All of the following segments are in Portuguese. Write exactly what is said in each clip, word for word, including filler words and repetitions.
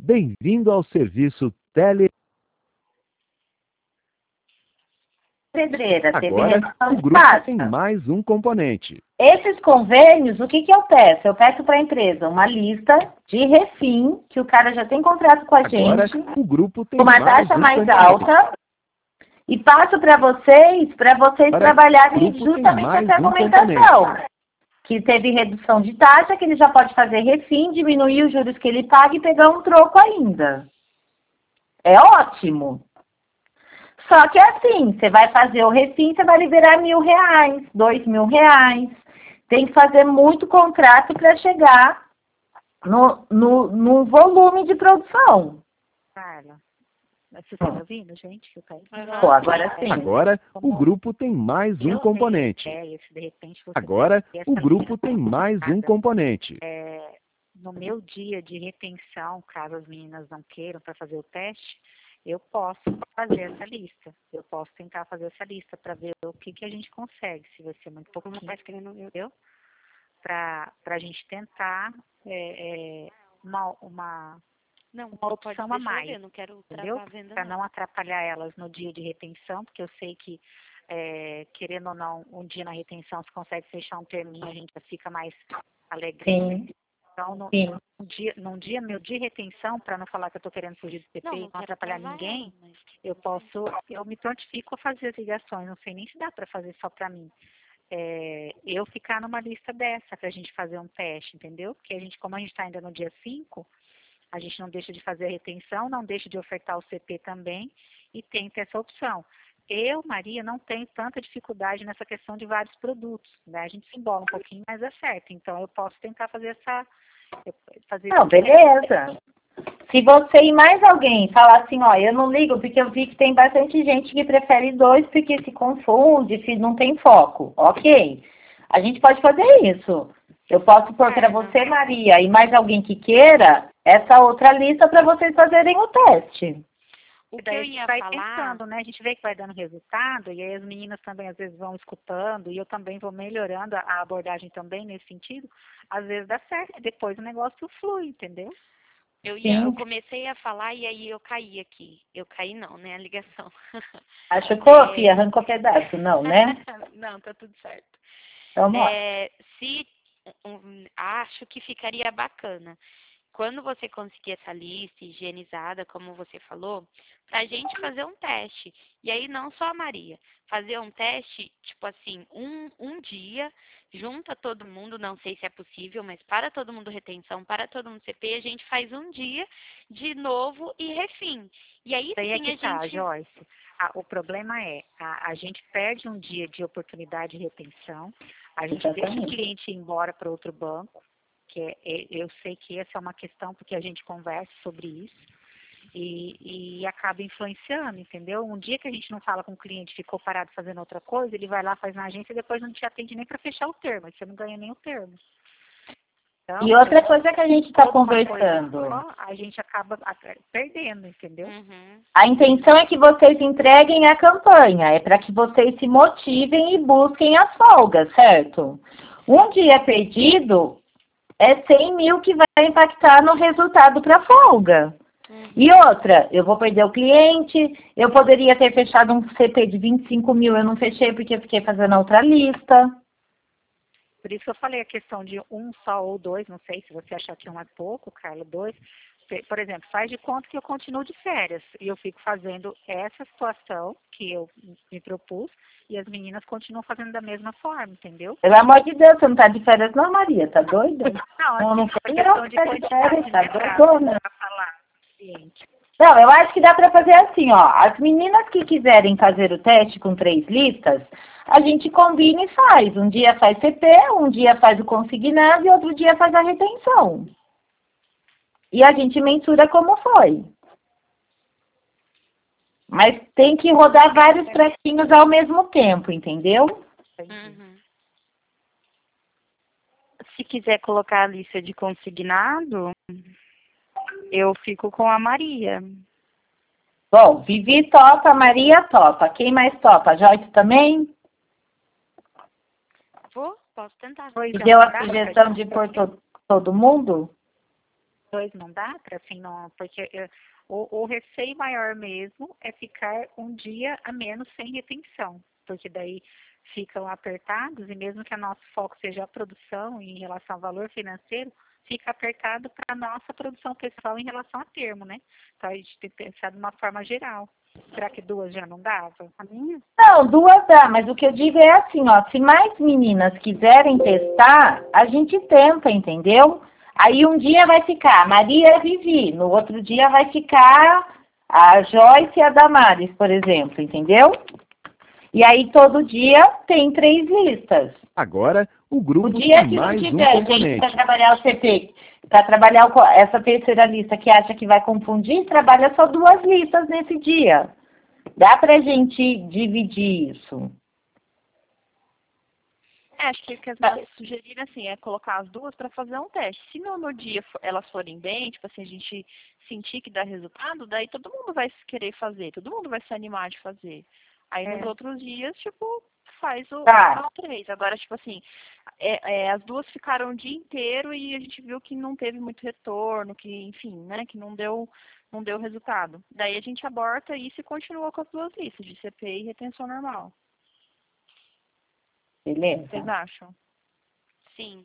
Bem-vindo ao serviço tele... Pedreira, teve Agora, redução o de grupo taxa. tem mais um componente. Esses convênios, o que, que eu peço? Eu peço para a empresa uma lista de refim, que o cara já tem contrato com a Agora, gente, o grupo tem com uma mais taxa um mais componente. alta, e passo para vocês, para vocês Agora, trabalharem o grupo tem justamente mais essa um argumentação. Que teve redução de taxa, que ele já pode fazer refim, diminuir os juros que ele paga e pegar um troco ainda. É ótimo. Só que assim, você vai fazer o refim, você vai liberar mil reais, dois mil reais. Tem que fazer muito contrato para chegar no, no, no volume de produção. Carla, você está me ouvindo, gente? Eu caí. Uhum. Pô, agora sim. Agora, o grupo tem mais um Eu componente. tenho ideia, se de repente você Agora, tem o essa grupo tem mais um componente. é, no meu dia de retenção, caso as meninas não queiram para fazer o teste, eu posso fazer essa lista. Eu posso tentar fazer essa lista para ver o que, que a gente consegue, se vai ser muito pouco, não está querendo, entendeu? Para a gente tentar é, é, uma, uma, Não, uma pode opção deixar a eu mais, ver, eu não quero entendeu? travar a venda, Para não. não atrapalhar elas no dia de retenção, porque eu sei que, é, querendo ou não, um dia na retenção se consegue fechar um terminho, a gente já fica mais alegre. Sim, Então, no, sim. num, dia, num dia meu de retenção, para não falar que eu estou querendo fugir do P P Não, e não não quero atrapalhar travar ninguém, ela, mas... eu posso, eu me prontifico a fazer as ligações, não sei nem se dá para fazer só para mim. É, eu ficar numa lista dessa para a gente fazer um teste, entendeu? Porque a gente, como a gente está ainda no dia cinco, a gente não deixa de fazer a retenção, não deixa de ofertar o C P também e tem que ter essa opção. Eu, Maria, não tenho tanta dificuldade nessa questão de vários produtos, né? A gente se embola um pouquinho, mas é certo. Então, eu posso tentar fazer essa... Fazer Não, esse beleza. Se você e mais alguém falar assim, ó, eu não ligo porque eu vi que tem bastante gente que prefere dois porque se confunde, se não tem foco. Ok. A gente pode fazer isso. Eu posso pôr para você, Maria, e mais alguém que queira, essa outra lista para vocês fazerem o teste. O que daí eu a gente ia vai falar... tentando, né? A gente vê que vai dando resultado, e aí as meninas também às vezes vão escutando, e eu também vou melhorando a a abordagem também nesse sentido. Às vezes dá certo, e depois o negócio flui, entendeu? Eu, ia, eu Sim. comecei a falar e aí eu caí aqui. Eu caí não, né? A ligação. Achou, É. Fia? Arrancou pedaço, não, né? Não, tá tudo certo. Vamos lá. É, se um, acho que ficaria bacana quando você conseguir essa lista higienizada, como você falou, para a gente fazer um teste. E aí não só a Maria, fazer um teste, tipo assim, um, um dia, junta todo mundo, não sei se é possível, mas para todo mundo retenção, para todo mundo C P, a gente faz um dia de novo e refim. E aí Daí é sim que a tá, gente... Joyce. A- o problema é, a, a gente perde um dia de oportunidade de retenção, a gente deixa o Exatamente. cliente ir embora para outro banco, que é, é- eu sei que essa é uma questão porque a gente conversa sobre isso, e, e acaba influenciando, entendeu? Um dia que a gente não fala com o cliente, ficou parado fazendo outra coisa, ele vai lá, faz na agência e depois não te atende nem para fechar o termo, aí você não ganha nem o termo. Então, E outra coisa que a gente está toda uma coisa conversando, só, a gente acaba a- perdendo, entendeu? Uhum. a intenção é que vocês entreguem a campanha, é para que vocês se motivem e busquem as folgas, certo? Um dia perdido é cem mil que vai impactar no resultado para a folga. Uhum. E outra, eu vou perder o cliente, eu poderia ter fechado um C P de vinte e cinco mil, eu não fechei porque eu fiquei fazendo outra lista. Por isso que eu falei a questão de um só ou dois, não sei se você achar que um é pouco, Carla, dois. Por exemplo, faz de conta que eu continuo de férias e eu fico fazendo essa situação que eu me propus e as meninas continuam fazendo da mesma forma, entendeu? Pelo amor de Deus, você não tá de férias não, Maria, tá doida? Não, Não, não assim, foi por questão eu de que tá de quantidade, férias, tá né, pra, doidona. pra falar, cliente. Não, eu acho que dá para fazer assim, ó. As meninas que quiserem fazer o teste com três listas, a gente combina e faz. Um dia faz C P, um dia faz o consignado e outro dia faz a retenção. E a gente mensura como foi. Mas tem que rodar vários pratinhos ao mesmo tempo, entendeu? Uhum. Se quiser colocar a lista de consignado, eu fico com a Maria. Bom, Vivi topa, Maria topa. Quem mais topa? Joyce também? Vou? Posso tentar. E deu a sugestão de pôr to todo mundo? dois não dá para assim, não, porque eu, o, o receio maior mesmo é ficar um dia a menos sem retenção, porque daí ficam apertados e mesmo que o nosso foco seja a produção em relação ao valor financeiro, fica apertado para a nossa produção pessoal em relação a termo, né? Então a gente tem que pensar de uma forma geral. Será que duas já não dava? A minha? Não, duas dá, mas o que eu digo é assim, ó, se mais meninas quiserem testar, a gente tenta, entendeu? Aí um dia vai ficar a Maria e a Vivi, no outro dia vai ficar a Joyce e a Damares, por exemplo, entendeu? E aí todo dia tem três listas. Agora, o grupo O dia tem que não mais um tiver gente componente. para trabalhar o C P, para trabalhar o- essa terceira lista que acha que vai confundir, trabalha só duas listas nesse dia. Dá para a gente dividir isso. É, acho que o que as meninas sugeriram, assim, é colocar as duas para fazer um teste. Se no, no dia for- elas forem bem, tipo assim, a gente sentir que dá resultado, daí todo mundo vai querer fazer, todo mundo vai se animar de fazer. Aí É. nos outros dias, tipo, faz o Tá. as três. Agora, tipo assim, é, é, as duas ficaram o dia inteiro e a gente viu que não teve muito retorno, que, enfim, né, que não deu, não deu resultado. Daí a gente aborta isso e continua com as duas listas, de C P e retenção normal. Beleza? Vocês acham? Sim.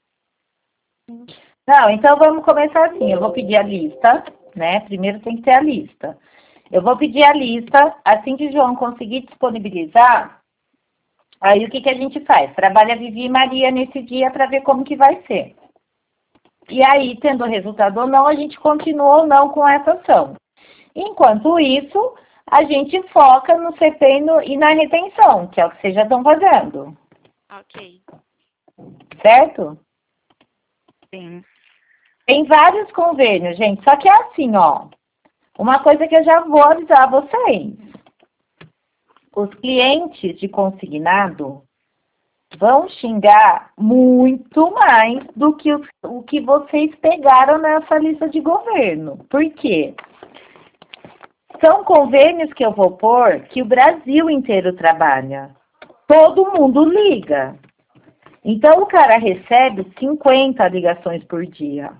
Não, então vamos começar assim. Eu vou pedir a lista, né? Primeiro tem que ter a lista. Eu vou pedir a lista, assim que o João conseguir disponibilizar, aí o que, que a gente faz? Trabalha Vivi e Maria nesse dia para ver como que vai ser. E aí, tendo resultado ou não, a gente continua ou não com essa ação. Enquanto isso, a gente foca no C P e, no, e na retenção, que é o que vocês já estão fazendo. Ok. Certo? Sim. Tem vários convênios, gente. Só que é assim, ó. Uma coisa que eu já vou avisar vocês. Os clientes de consignado vão xingar muito mais do que o, o que vocês pegaram nessa lista de governo. Por quê? São convênios que eu vou pôr que o Brasil inteiro trabalha. Todo mundo liga. Então, o cara recebe cinquenta ligações por dia.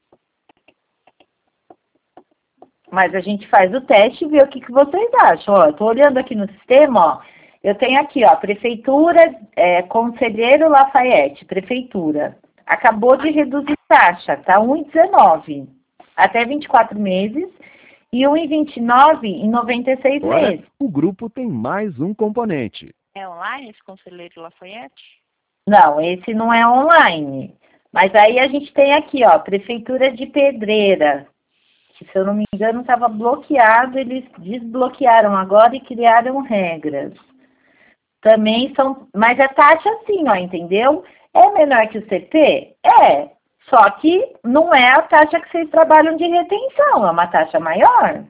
Mas a gente faz o teste e vê o que, que vocês acham. Ó, eu tô olhando aqui no sistema, ó. Eu tenho aqui, ó, Prefeitura, é, Conselheiro Lafayette, Prefeitura. Acabou de reduzir taxa, tá um vírgula dezenove. Até vinte e quatro meses. E um vírgula vinte e nove em noventa e seis Agora, meses. o grupo tem mais um componente. É online esse Conselheiro Lafayette? Não, esse não é online. Mas aí a gente tem aqui, ó, Prefeitura de Pedreira. Que, se eu não me engano, estava bloqueado, eles desbloquearam agora e criaram regras. Também são, mas é taxa assim, ó, entendeu? É menor que o C P? É, só que não é a taxa que vocês trabalham de retenção, é uma taxa maior.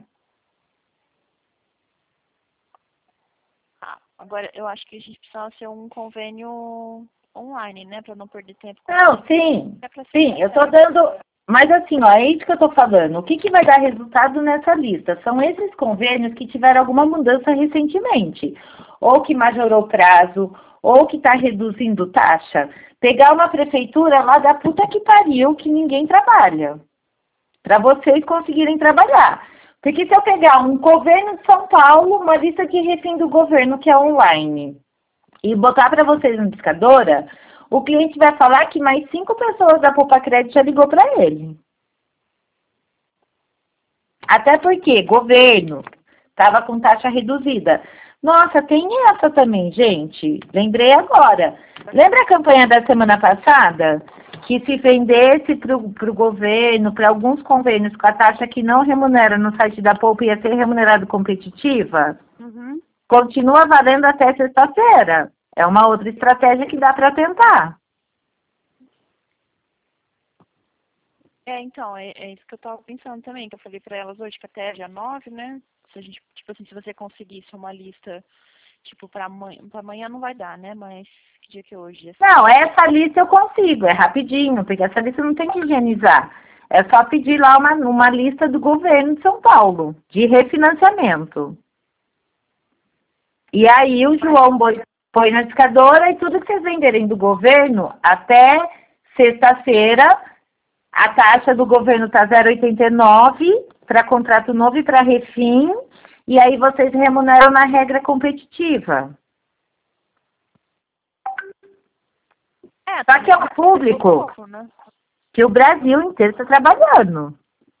Ah, agora, eu acho que a gente precisa ser um convênio online, né? Para não perder tempo. com- Não, sim, É pra ser sim, eu tô sincero. dando... Mas assim, ó, é isso que eu tô falando. O que, que vai dar resultado nessa lista? São esses convênios que tiveram alguma mudança recentemente. Ou que majorou prazo, ou que está reduzindo taxa. Pegar uma prefeitura lá da puta que pariu, que ninguém trabalha. Para vocês conseguirem trabalhar. Porque se eu pegar um governo de São Paulo, uma lista de refém do governo que é online, e botar para vocês no Discadora, o cliente vai falar que mais cinco pessoas da Poupa Crédito já ligou para ele. Até porque governo estava com taxa reduzida. Nossa, tem essa também, gente. Lembrei agora. Lembra a campanha da semana passada? Que se vendesse para o governo, para alguns convênios com a taxa que não remunera no site da Poupa ia ser remunerado competitiva? Uhum. Continua valendo até sexta-feira. É uma outra estratégia que dá para tentar. É, então, é, é isso que eu tava pensando também, que eu falei pra elas hoje, que até dia nove, né? Se a gente, tipo assim, se você conseguisse uma lista, tipo, pra amanhã, pra amanhã não vai dar, né? Mas que dia que é hoje? Não, essa lista eu consigo, é rapidinho, porque essa lista não tem que higienizar. É só pedir lá uma, uma lista do governo de São Paulo, de refinanciamento. E aí o João boi- põe na discadora e tudo que vocês venderem do governo, até sexta-feira, A taxa do governo está zero vírgula oitenta e nove para contrato novo e para refim, e aí vocês remuneram na regra competitiva. É, Só que é o público pouco, né? que o Brasil inteiro está trabalhando.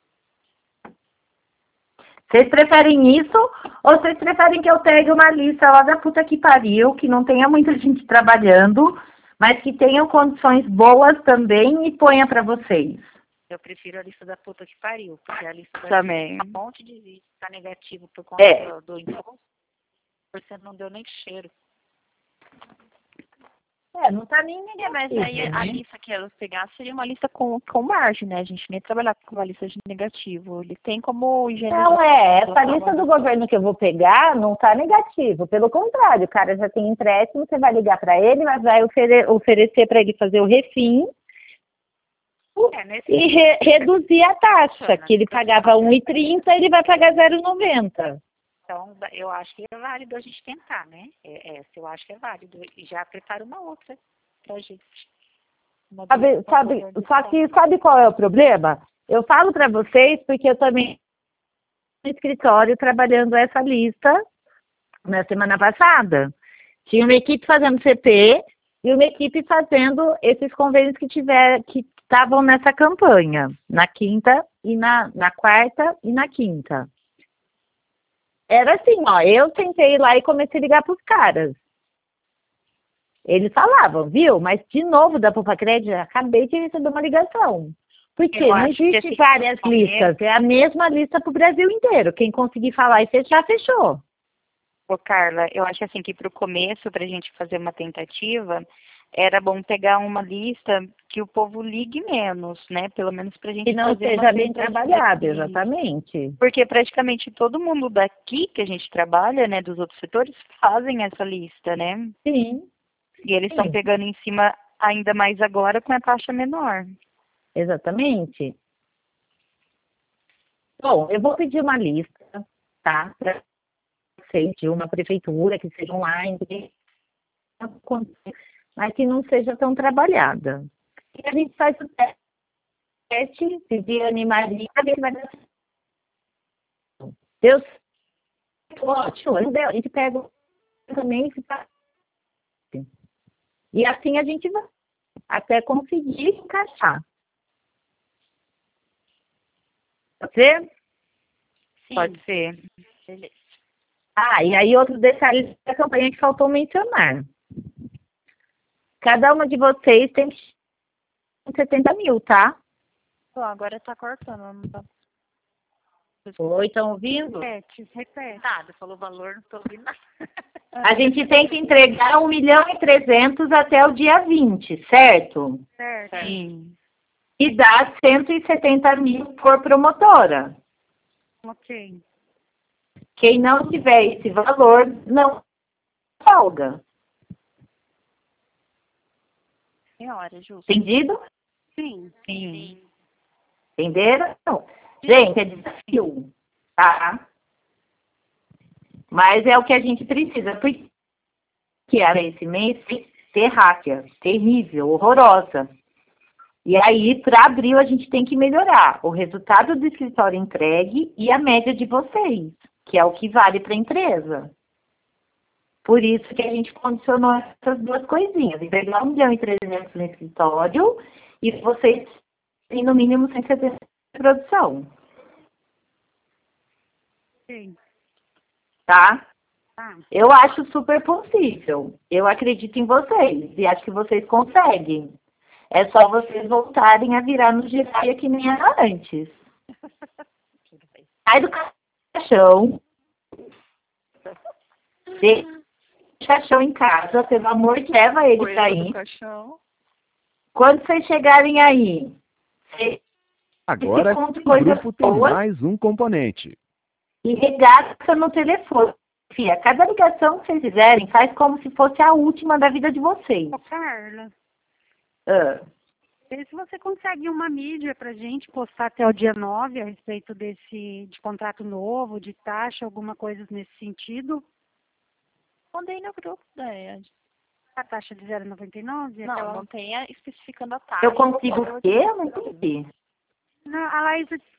Vocês preferem isso ou vocês preferem que eu pegue uma lista lá da puta que pariu, que não tenha muita gente trabalhando, mas que tenham condições boas também e ponha para vocês? Eu prefiro a lista da puta que pariu, porque a lista da Também. um monte de vídeo tá negativo por conta É. do, do imposto. Você não deu nem cheiro. É, não tá nem É, mas aí a né? lista que elas pegassem seria uma lista com, com margem, né? A gente nem ia trabalhar com uma lista de negativo. Ele tem como higienizar. Não, é, essa lista do governo que eu vou pegar não tá negativo. Pelo contrário, o cara já tem empréstimo, você vai ligar para ele, mas vai ofere oferecer para ele fazer o refim É, nesse e re reduzir a taxa, que ele pagava um e trinta, ele vai pagar zero vírgula noventa. Então, eu acho que é válido a gente tentar, né? É, essa eu acho que é válido. E já prepara uma outra pra gente. Uma Sabe, do- sabe, do- só que sabe qual é o problema? Eu falo para vocês porque eu também no escritório trabalhando essa lista na semana passada. Tinha uma equipe fazendo C P e uma equipe fazendo esses convênios que tiver, que estavam nessa campanha, na quinta e na, na quarta e na quinta. Era assim, ó, eu tentei ir lá e comecei a ligar para os caras. Eles falavam, viu? Mas de novo da Poupa Crédito, acabei de receber uma ligação. Porque Eu não acho que existe esse várias começo- listas, é a mesma lista para o Brasil inteiro. Quem conseguir falar e fechar, fechou. Ô, Carla, eu acho assim que para o começo, para a gente fazer uma tentativa, era bom pegar uma lista que o povo ligue menos, né? Pelo menos para a gente Que não fazer seja uma bem tentativa. trabalhado, exatamente. Porque praticamente todo mundo daqui que a gente trabalha, né, dos outros setores, fazem essa lista, né? Sim, E eles estão Sim. pegando em cima ainda mais agora com a taxa menor. exatamente. Bom, eu vou pedir uma lista, tá? Para vocês de uma prefeitura que seja online, mas que não seja tão trabalhada. E a gente faz o teste, se de animaria, a gente vai dar certo. Deus, ótimo, não deu. A gente pega também e fica. E assim a gente vai até conseguir encaixar. Pode ser? Sim. Pode ser. Beleza. Ah, e aí outro detalhe da campanha que faltou mencionar. Cada uma de vocês tem setenta mil, tá? Pô, agora tá cortando. Não tá... Oi, estão ouvindo? Repete, repete. Nada, falou valor, não estou ouvindo nada. A gente tem que entregar um milhão e trezentos até o dia vinte, certo? Certo. Sim. E dá cento e setenta mil por promotora. Ok. Quem não tiver esse valor, não folga. Senhora, justo. Entendido? Sim. Sim. Entenderam? Gente, é desafio, tá? Mas é o que a gente precisa. Porque era esse mês ser hacker, terrível, horrorosa. E aí, para abril, a gente tem que melhorar o resultado do escritório entregue e a média de vocês, que é o que vale para a empresa. Por isso que a gente condicionou essas duas coisinhas. Entregar um milhão e trezentos no escritório e vocês têm no mínimo cento e setenta de produção. Sim. Tá? Tá. Eu acho super possível. Eu acredito em vocês e acho que vocês conseguem. É só vocês voltarem a virar no giraia que nem era antes. Sai do caixão. Deixa o caixão em casa, pelo amor de Deus, leva ele Coisa pra do aí. caixão. Quando vocês chegarem aí, vocês Agora, contam o coisas grupo tem boas mais um componente. e regata no telefone. Fia, cada ligação que vocês fizerem, faz como se fosse a última da vida de vocês. Ô, Carla, Ah, vê se você consegue uma mídia pra gente postar até o dia nove a respeito desse, de contrato novo, de taxa, alguma coisa nesse sentido. Mandei no grupo, né? A taxa de zero vírgula noventa e nove? Não, aquela- não tenha especificando a taxa. eu consigo o quê? Eu não entendi. Não, a Laísa